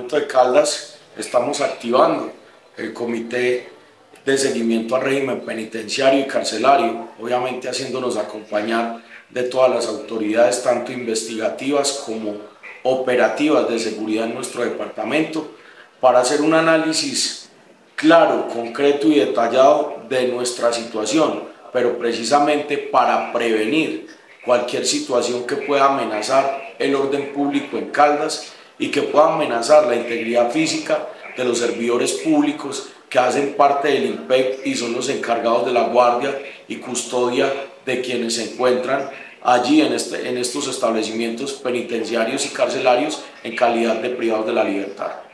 departamento de Caldas estamos activando el comité de seguimiento al régimen penitenciario y carcelario, obviamente haciéndonos acompañar de todas las autoridades, tanto investigativas como operativas de seguridad en nuestro departamento, para hacer un análisis claro, concreto y detallado de nuestra situación, pero precisamente para prevenir cualquier situación que pueda amenazar el orden público en Caldas y que pueda amenazar la integridad física de los servidores públicos que hacen parte del IMPEC y son los encargados de la guardia y custodia de quienes se encuentran allí en estos establecimientos penitenciarios y carcelarios en calidad de privados de la libertad.